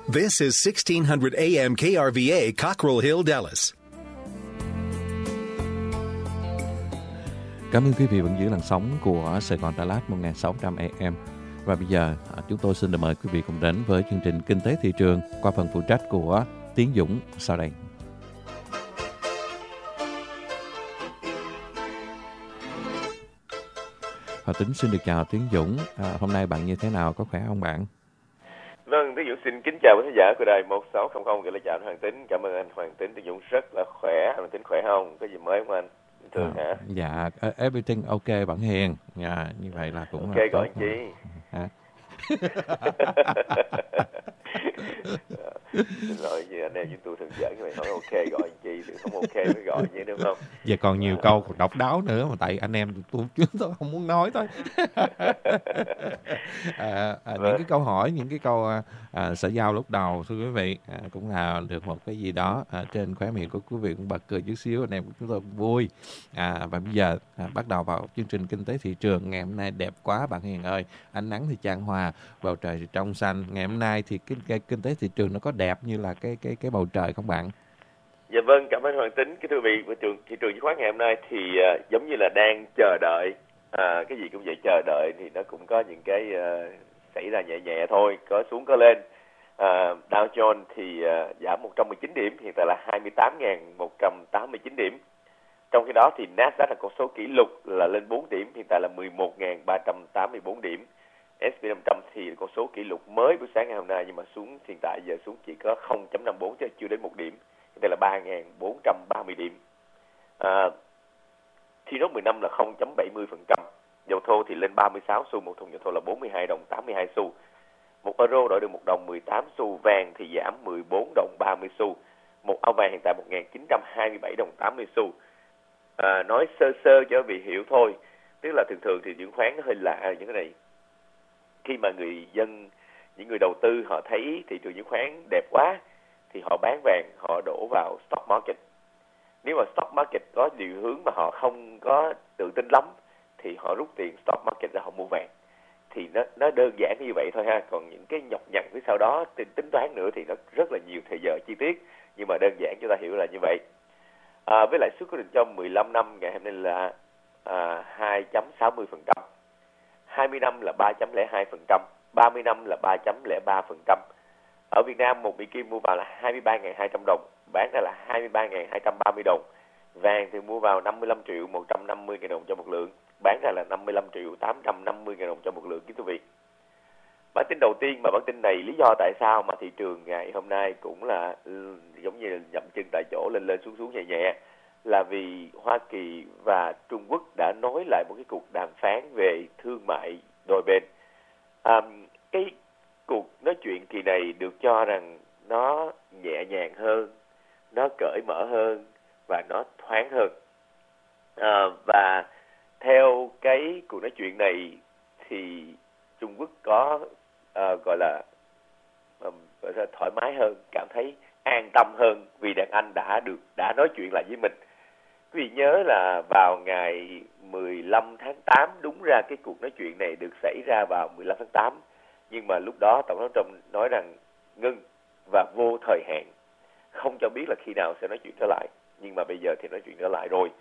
This is 1600 AM KRVA, Cockrell Hill, Dallas. Cảm ơn quý vị vẫn giữ làn sóng của Sài Gòn Đà Lạt 1600 AM. Và bây giờ chúng tôi xin được mời quý vị cùng đến với chương trình Kinh tế thị trường qua phần phụ trách của Tiến Dũng sau đây. Hòa Tính xin được chào Tiến Dũng. Hôm nay bạn như thế nào, có khỏe không bạn? Vâng, Tiến Dũng xin kính chào quý khán giả của đài 1600 gửi lời chào anh Hoàng Tính. Cảm ơn anh Hoàng Tính. Tiến Dũng rất là khỏe. Anh Hoàng Tính khỏe không? Có gì mới không anh? Thường hả? Dạ, everything ok bạn Hiền. Dạ, như vậy là cũng ok gọi chị. Hả? Xin lỗi gì anh em chúng tôi thường giỡn vậy, hỏi ok gọi chi thì không ok mới gọi vậy đúng không? Giờ còn nhiều câu độc đáo nữa mà tại anh em tôi không muốn nói thôi. Những cái câu hỏi, những cái câu xã giao lúc đầu thưa quý vị cũng là được một cái gì đó trên khóe miệng của quý vị cũng bật cười chút xíu, anh em của chúng tôi cũng vui. Và bây giờ bắt đầu vào chương trình Kinh tế thị trường. Ngày hôm nay đẹp quá bạn Hiền ơi, ánh nắng thì chan hòa, bầu trời thì trong xanh. Ngày hôm nay thì cái kinh tế thị trường nó có đẹp như là cái bầu trời không bạn? Dạ vâng, cảm ơn Hoàng Tính. Cái thưa quý vị, thị trường chứng khoán ngày hôm nay thì giống như là đang chờ đợi, cái gì cũng vậy, chờ đợi thì nó cũng có những cái xảy ra nhẹ nhẹ thôi, có xuống có lên. Dow Jones thì giảm 119 điểm, hiện tại là 28.189 điểm. Trong khi đó thì Nasdaq là con số kỷ lục là lên 4 điểm, hiện tại là 11.384 điểm. S&P 500 thì con số kỷ lục mới buổi sáng ngày hôm nay nhưng mà xuống hiện tại giờ xuống chỉ có 0.54 chứ chưa đến 1 điểm. Đây là 3.430 điểm. T-Note 15 là 0.70%. Dầu thô thì lên 36 xu, một thùng dầu thô là 42 đồng 82 xu. Một euro đổi được 1 đồng 18 xu, vàng thì giảm 14 đồng 30 xu. Một ao vàng hiện tại 1.927 đồng 80 xu. Nói sơ sơ cho quý vị hiểu thôi, tức là thường thì chứng khoán nó hơi lạ như thế này. Khi mà người dân, những người đầu tư họ thấy thị trường chứng khoán đẹp quá thì họ bán vàng, họ đổ vào stock market. Nếu mà stock market có điều hướng mà họ không có tự tin lắm thì họ rút tiền stock market ra họ mua vàng. Thì nó đơn giản như vậy thôi ha. Còn những cái nhọc nhằn phía sau đó tính toán nữa thì nó rất là nhiều thời giờ chi tiết. Nhưng mà đơn giản chúng ta hiểu là như vậy. Với lãi suất cố định cho 15 năm ngày hôm nay là 2.60%, 20 năm là 3.02%, 30 năm là 3.03%. Ở Việt Nam một Mỹ Kim mua vào là 23.200 đồng, bán ra là 23.230 đồng. Vàng thì mua vào 55 triệu 150 ngàn đồng cho một lượng, bán ra là 55 triệu 850 ngàn đồng cho một lượng, kính thưa quý vị. Bản tin đầu tiên mà bản tin này lý do tại sao mà thị trường ngày hôm nay cũng là giống như dậm chân tại chỗ, lên xuống nhẹ nhẹ, là vì Hoa Kỳ và Trung Quốc đã nối lại một cái cuộc đàm phán về thương mại đôi bên. Cái cuộc nói chuyện kỳ này được cho rằng nó nhẹ nhàng hơn, nó cởi mở hơn và nó thoáng hơn. Và theo cái cuộc nói chuyện này thì Trung Quốc có gọi là thoải mái hơn, cảm thấy an tâm hơn vì đàn anh đã nói chuyện lại với mình. Quý vị nhớ là vào ngày 15 tháng 8, đúng ra cái cuộc nói chuyện này được xảy ra vào 15 tháng 8, nhưng mà lúc đó Tổng thống Trump nói rằng ngưng và vô thời hạn, không cho biết là khi nào sẽ nói chuyện trở lại. Nhưng mà bây giờ thì nói chuyện trở lại rồi.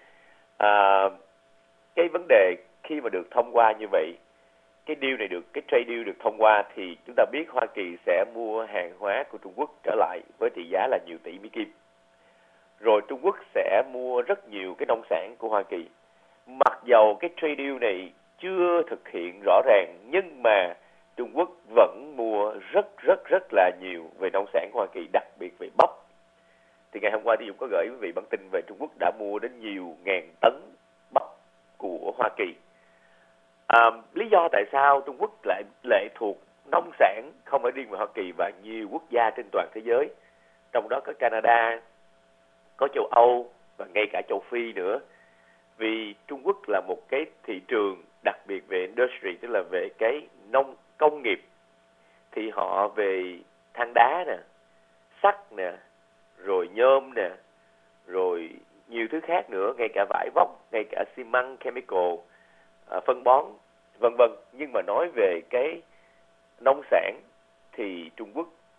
Cái vấn đề khi mà được thông qua như vậy, cái trade deal được thông qua thì chúng ta biết Hoa Kỳ sẽ mua hàng hóa của Trung Quốc trở lại với trị giá là nhiều tỷ Mỹ Kim. Rồi Trung Quốc sẽ mua rất nhiều cái nông sản của Hoa Kỳ. Mặc dầu cái trade deal này chưa thực hiện rõ ràng, nhưng mà Trung Quốc vẫn mua rất là nhiều về nông sản của Hoa Kỳ, đặc biệt về bắp. Thì ngày hôm qua thì Dũng có gửi quý vị bản tin về Trung Quốc đã mua đến nhiều ngàn tấn bắp của Hoa Kỳ. Lý do tại sao Trung Quốc lại lệ thuộc nông sản không phải riêng về Hoa Kỳ và nhiều quốc gia trên toàn thế giới, trong đó có Canada, có châu Âu và ngay cả châu Phi nữa. Vì Trung Quốc là một cái thị trường đặc biệt về industry, tức là về cái công nghiệp. Thì họ về than đá nè, sắt nè, rồi nhôm nè, rồi nhiều thứ khác nữa, ngay cả vải vóc, ngay cả xi măng, chemical, phân bón, vân vân. Nhưng mà nói về cái nông sản thì Trung Quốc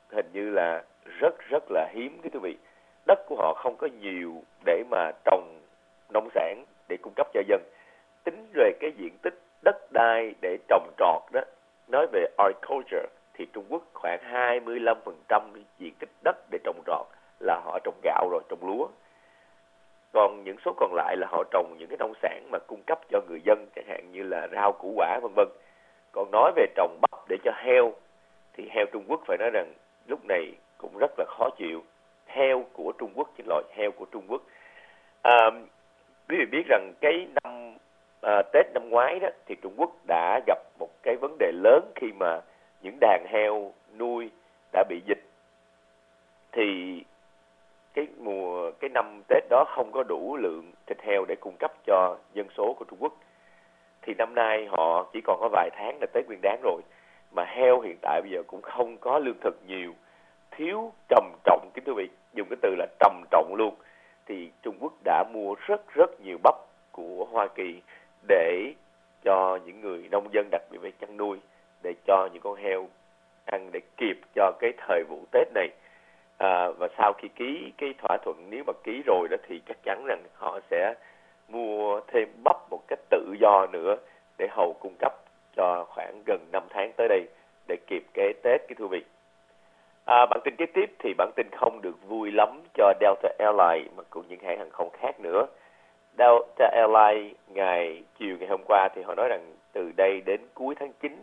hình như là rất là hiếm cái quý vị. Đất của họ không có nhiều để mà trồng nông sản để cung cấp cho dân. Tính về cái diện tích đất đai để trồng trọt đó, nói về agriculture thì Trung Quốc khoảng 25% diện tích đất để trồng trọt là họ trồng gạo rồi, trồng lúa. Còn những số còn lại là họ trồng những cái nông sản mà cung cấp cho người dân, chẳng hạn như là rau củ quả vân vân. Còn nói về trồng bắp để cho heo thì heo Trung Quốc phải nói rằng lúc này cũng rất là khó chịu. Heo của Trung Quốc, heo của Trung Quốc. Quý vị biết rằng cái năm Tết năm ngoái đó thì Trung Quốc đã gặp một cái vấn đề lớn khi mà những đàn heo nuôi đã bị dịch. Thì cái năm Tết đó không có đủ lượng thịt heo để cung cấp cho dân số của Trung Quốc. Thì năm nay họ chỉ còn có vài tháng là Tết Nguyên Đán rồi, mà heo hiện tại bây giờ cũng không có lương thực nhiều, thiếu trầm trọng, kính thưa quý vị, dùng cái từ là trầm trọng luôn. Thì Trung Quốc đã mua rất nhiều bắp của Hoa Kỳ để cho những người nông dân, đặc biệt về chăn nuôi, để cho những con heo ăn để kịp cho cái thời vụ Tết này. Và sau khi ký cái thỏa thuận, nếu mà ký rồi đó thì chắc chắn rằng họ sẽ mua thêm bắp một cách tự do nữa để hầu cung cấp cho khoảng gần 5 tháng tới đây để kịp cái Tết, cái thưa quý vị. Bản tin kế tiếp thì bản tin không được vui lắm cho Delta Airlines mà cũng những hãng hàng không khác nữa. Delta Airlines chiều ngày hôm qua thì họ nói rằng từ đây đến cuối tháng 9,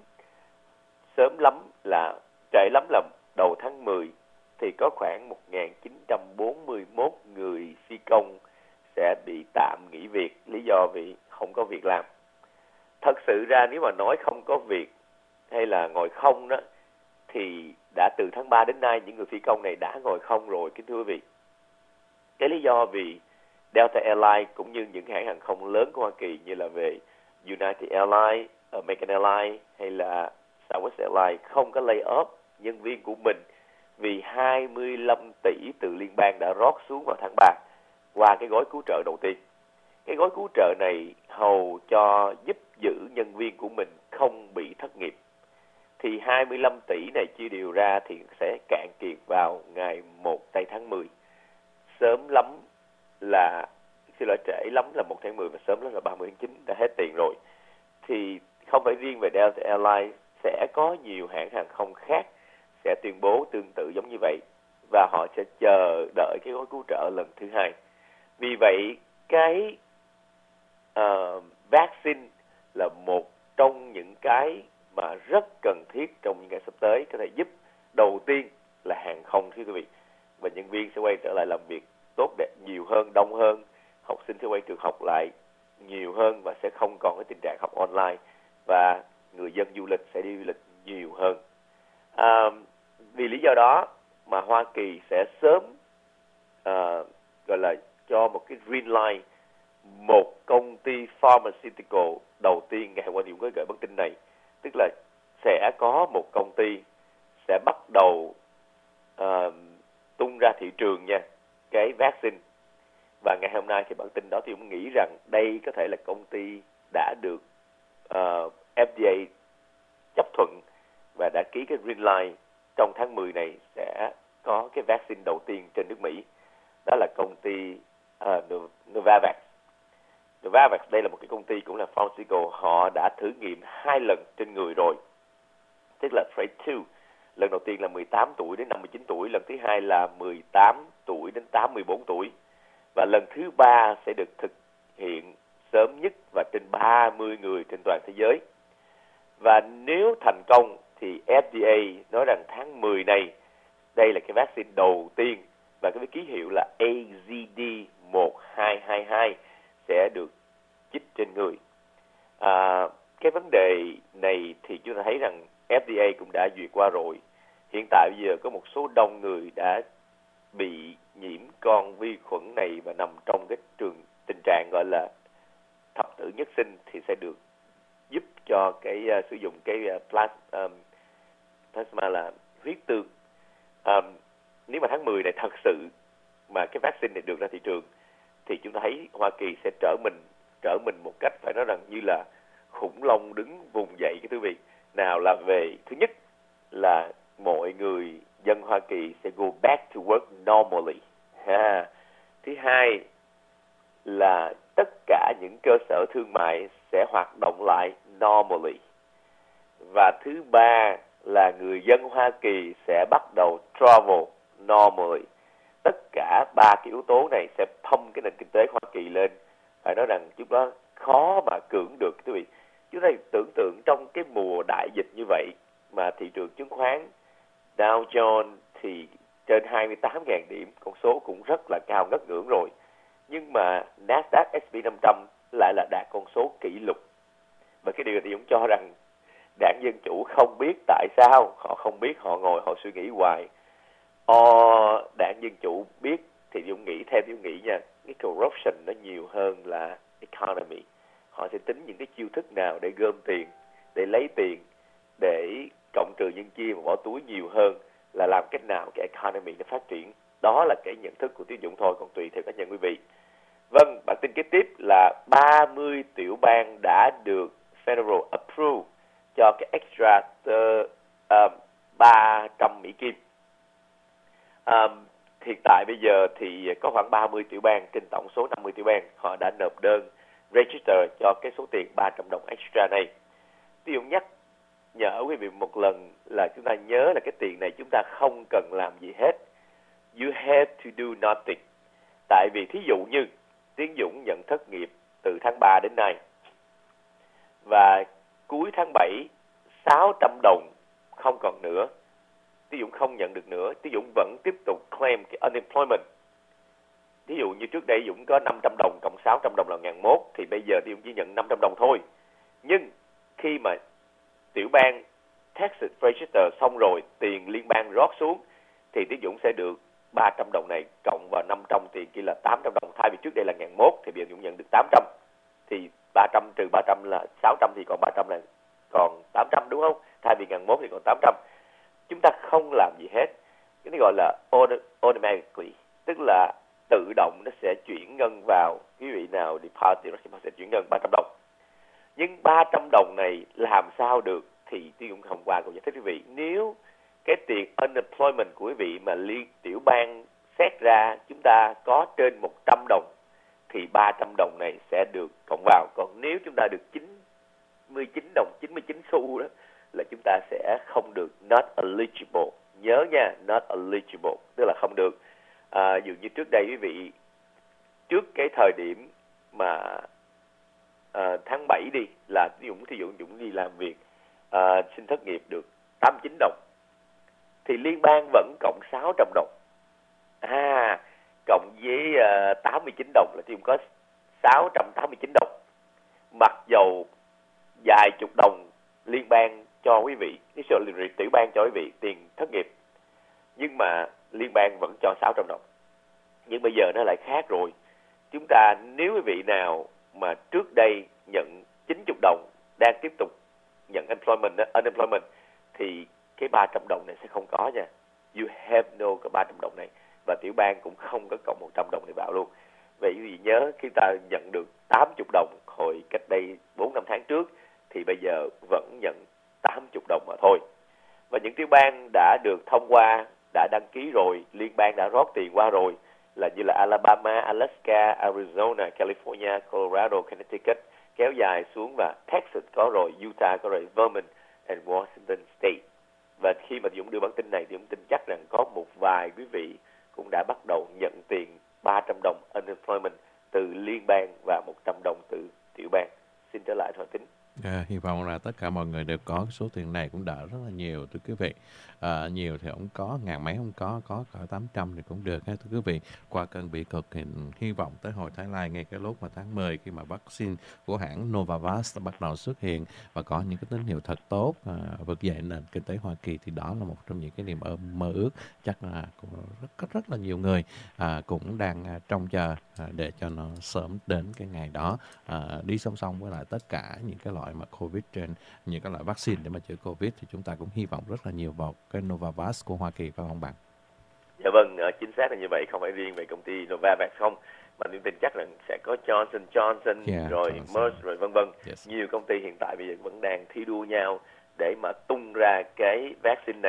trễ lắm là đầu tháng 10 thì có khoảng 1.941 người phi công sẽ bị tạm nghỉ việc, lý do vì không có việc làm. Thật sự ra nếu mà nói không có việc hay là ngồi không đó, thì đã từ tháng 3 đến nay những người phi công này đã ngồi không rồi, kính thưa quý vị. Cái lý do vì Delta Airlines cũng như những hãng hàng không lớn của Hoa Kỳ như là về United Airlines, American Airlines hay là Southwest Airlines không có lay off nhân viên của mình vì 25 tỷ từ liên bang đã rót xuống vào tháng 3 qua cái gói cứu trợ đầu tiên. Cái gói cứu trợ này hầu cho giúp giữ nhân viên của mình không bị thất nghiệp. Thì 25 tỷ này chia đều ra thì sẽ cạn kiệt vào ngày 1 tây tháng 10. Sớm lắm là, trễ lắm là 1 tháng 10 và sớm lắm là 30 tháng 9 đã hết tiền rồi. Thì không phải riêng về Delta Airlines, sẽ có nhiều hãng hàng không khác sẽ tuyên bố tương tự giống như vậy và họ sẽ chờ đợi cái gói cứu trợ lần thứ hai. Vì vậy cái vaccine là một trong những cái mà rất cần thiết trong những ngày sắp tới, có thể giúp đầu tiên là hàng không, thưa quý vị, và nhân viên sẽ quay trở lại làm việc tốt đẹp nhiều hơn, đông hơn, học sinh sẽ quay trường học lại nhiều hơn và sẽ không còn cái tình trạng học online, và người dân du lịch sẽ đi du lịch nhiều hơn. Vì lý do đó mà Hoa Kỳ sẽ sớm gọi là cho một cái green light, một công ty pharmaceutical đầu tiên ngày hôm qua thì cũng có gửi bản tin này, tức là sẽ có một công ty sẽ bắt đầu tung ra thị trường nha cái vaccine. Và ngày hôm nay thì bản tin đó thì cũng nghĩ rằng đây có thể là công ty đã được FDA chấp thuận và đã ký cái green light, trong tháng 10 này sẽ có cái vaccine đầu tiên trên nước Mỹ. Đó là công ty Novavax. Novavax đây là một cái công ty cũng là pharmaceutical, họ đã thử nghiệm 2 lần trên người rồi, tức là phase 2. Lần đầu tiên là 18 tuổi đến 59 tuổi, lần thứ hai là 18 tuổi đến 84 tuổi. Và lần thứ 3 sẽ được thực hiện sớm nhất và trên 30 người trên toàn thế giới. Và nếu thành công thì FDA nói rằng tháng 10 này, đây là cái vaccine đầu tiên và cái ký hiệu là AZD1222 sẽ được chích trên người. Cái vấn đề này thì chúng ta thấy rằng FDA cũng đã duyệt qua rồi. Hiện tại bây giờ có một số đông người đã bị nhiễm con vi khuẩn này và nằm trong cái tình trạng gọi là thập tử nhất sinh thì sẽ được giúp cho cái sử dụng cái plasma là huyết tương. Nếu mà tháng 10 này thật sự mà cái vaccine này được ra thị trường thì chúng ta thấy Hoa Kỳ sẽ trở mình một cách phải nói rằng như là khủng long đứng vùng dậy, cái quý vị. Nào là về thứ nhất là mọi người dân Hoa Kỳ sẽ go back to work normally. Thứ hai là tất cả những cơ sở thương mại sẽ hoạt động lại normally. Và thứ ba là người dân Hoa Kỳ sẽ bắt đầu travel normally. Tất cả ba cái yếu tố này sẽ pump cái nền kinh tế Hoa Kỳ lên. Phải nói rằng chúng ta khó mà cưỡng được, quý vị. Chúng ta tưởng tượng trong cái mùa đại dịch như vậy mà thị trường chứng khoán Dow Jones thì trên 28.000 điểm, con số cũng rất là cao ngất ngưỡng rồi. Nhưng mà Nasdaq S&P 500 lại là đạt con số kỷ lục. Và cái điều này cũng cho rằng đảng Dân Chủ không biết tại sao, họ không biết, họ ngồi họ suy nghĩ hoài. Đảng Dân Chủ biết thì Dũng nghĩ, theo Dũng nghĩ nha, cái corruption nó nhiều hơn là economy. Họ sẽ tính những cái chiêu thức nào để gom tiền, để lấy tiền, để cộng trừ nhân chia và bỏ túi nhiều hơn là làm cách nào cái economy nó phát triển. Đó là cái nhận thức của Tiến Dũng thôi, còn tùy theo cá nhân quý vị. Vâng, bản tin kế tiếp là 30 tiểu bang đã được Federal approve cho cái extra 300 Mỹ Kim. Hiện tại bây giờ thì có khoảng 30 tiểu bang trên tổng số 50 tiểu bang họ đã nộp đơn register cho cái số tiền 300 đồng extra này. Ví dụ nhớ quý vị một lần là chúng ta nhớ là cái tiền này chúng ta không cần làm gì hết. You have to do nothing. Tại vì thí dụ như Tiến Dũng nhận thất nghiệp từ tháng 3 đến nay và cuối tháng 7 600 đồng không còn nữa, Tiến Dũng không nhận được nữa, Tiến Dũng vẫn tiếp tục claim cái unemployment. Ví dụ như trước đây Dũng có 500 đồng cộng 600 đồng là 1.100, thì bây giờ Tiến Dũng chỉ nhận 500 đồng thôi. Nhưng khi mà tiểu bang Texas register xong rồi, tiền liên bang rót xuống, thì Tiến Dũng sẽ được 300 đồng này cộng vào 500 tiền kia là 800 đồng. Thay vì trước đây là 1.100 thì bây giờ Dũng nhận được 800. Thì 300 trừ 300 là 600, thì còn 300 là còn 800, đúng không? Thay vì 1.100 thì còn 800. Chúng ta không làm gì hết. Cái này gọi là automatically, tức là tự động nó sẽ chuyển ngân vào quý vị nào deposit, nó sẽ chuyển ngân 300 đồng. Nhưng 300 đồng này làm sao được thì Tiến Dũng hôm qua cũng giải thích quý vị. Nếu cái tiền unemployment của quý vị mà liên tiểu bang xét ra chúng ta có trên 100 đồng thì 300 đồng này sẽ được cộng vào. Còn nếu chúng ta được 99 đồng 99 xu đó là chúng ta sẽ không được not eligible. Nhớ nha, not eligible, tức là không được. Dụ như trước đây quý vị, trước cái thời điểm mà tháng 7 đi, là Dũng đi làm việc, xin thất nghiệp được 89 đồng. Thì liên bang vẫn cộng 600 đồng. Cộng với 89 đồng là Dũng có 689 đồng. Mặc dầu vài chục đồng liên bang cho quý vị, tiểu bang cho quý vị tiền thất nghiệp, nhưng mà liên bang vẫn cho 600 đồng. Nhưng bây giờ nó lại khác rồi. Chúng ta, nếu quý vị nào mà trước đây nhận 90 đồng đang tiếp tục nhận unemployment thì cái 300 đồng này sẽ không có nha. You have no cái 300 đồng này, và tiểu bang cũng không có cộng 100 đồng để vào luôn. Vậy quý vị nhớ, khi ta nhận được 80 đồng hồi cách đây 4-5 tháng trước thì bây giờ vẫn nhận 80 đồng mà thôi. Và những tiểu bang đã được thông qua, đã đăng ký rồi, liên bang đã rót tiền qua rồi, là như là Alabama, Alaska, Arizona, California, Colorado, Connecticut, kéo dài xuống, và Texas có rồi, Utah có rồi, Vermont and Washington State. Và khi mà Dũng đưa bản tin này thì Dũng tin chắc rằng có một vài quý vị cũng đã bắt đầu nhận tiền 300 đồng unemployment từ liên bang và 100 đồng từ tiểu bang. Xin trở lại Thoại Tính. Hy vọng là tất cả mọi người đều có số tiền này cũng đã rất là nhiều, thưa quý vị. Nhiều thì không có, ngàn mấy không có cỡ 800 thì cũng được, thưa quý vị. Qua cơn bị cực thì hy vọng tới hồi Thái Lan, ngay cái lúc mà tháng 10 khi mà vaccine của hãng Novavax bắt đầu xuất hiện và có những cái tín hiệu thật tốt, vực dậy nền kinh tế Hoa Kỳ, thì đó là một trong những cái niềm mơ ước chắc là cũng rất là nhiều người cũng đang trông chờ để cho nó sớm đến cái ngày đó, đi song song với lại tất cả những cái loại mà Covid trên những cái loại vaccine để mà chữa Covid, thì chúng ta cũng hy vọng rất là nhiều vào cái Novavax của Hoa Kỳ, phải không bạn? Dạ vâng, chính xác là như vậy, không phải riêng về công ty Novavax không, mà tôi tin chắc là sẽ có Johnson Johnson, rồi Merck, rồi vân vân. Yes. Nhiều công ty hiện tại bây giờ vẫn đang thi đua nhau để mà tung ra cái vaccine này.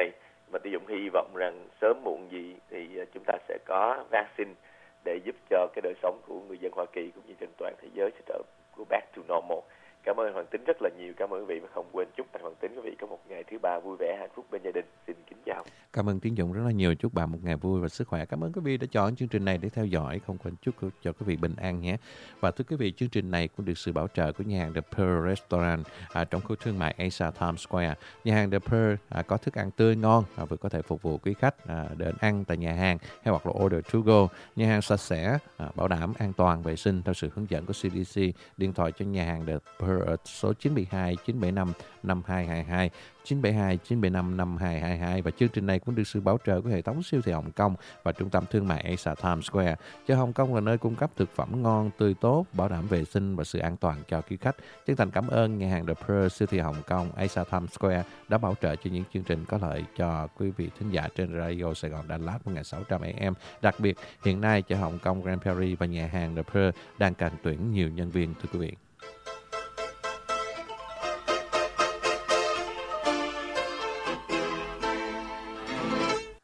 Và Tư Dũng hy vọng rằng sớm muộn gì thì chúng ta sẽ có vaccine để giúp cho cái đời sống của người dân Hoa Kỳ cũng như trên toàn thế giới sẽ trở go back to normal. Cảm ơn Hoàng Tính rất là nhiều. Cảm ơn quý vị và không quên chúc anh Hoàng Tính quý vị có một ngày thứ ba vui vẻ, hạnh phúc bên gia đình. Xin kính chào. Cảm ơn Tiến Dũng rất là nhiều. Chúc bạn một ngày vui và sức khỏe. Cảm ơn quý vị đã chọn chương trình này để theo dõi. Không quên chúc cho quý vị bình an nhé. Và thưa quý vị, chương trình này cũng được sự bảo trợ của nhà hàng The Pearl Restaurant trong khu thương mại Asia Times Square. Nhà hàng The Pearl có thức ăn tươi ngon và vừa có thể phục vụ quý khách đến ăn tại nhà hàng hay hoặc là order to go. Nhà hàng sạch sẽ, bảo đảm an toàn vệ sinh theo sự hướng dẫn của CDC. Điện thoại cho nhà hàng The Pearl ở số 972 975 5222 972 975 5222. Và chương trình này cũng được sự bảo trợ của hệ thống siêu thị Hồng Kông và trung tâm thương mại Asia Times Square. Chợ Hồng Kông là nơi cung cấp thực phẩm ngon, tươi tốt, bảo đảm vệ sinh và sự an toàn cho quý khách. Chân thành cảm ơn nhà hàng The Pearl, siêu thị Hồng Kông, Asia Times Square đã bảo trợ cho những chương trình có lợi cho quý vị thính giả trên Radio Sài Gòn Đà Lạt 1600 AM. Đặc biệt, hiện nay chợ Hồng Kông Grand Prairie và nhà hàng The Pearl đang cần tuyển nhiều nhân viên, thưa quý vị.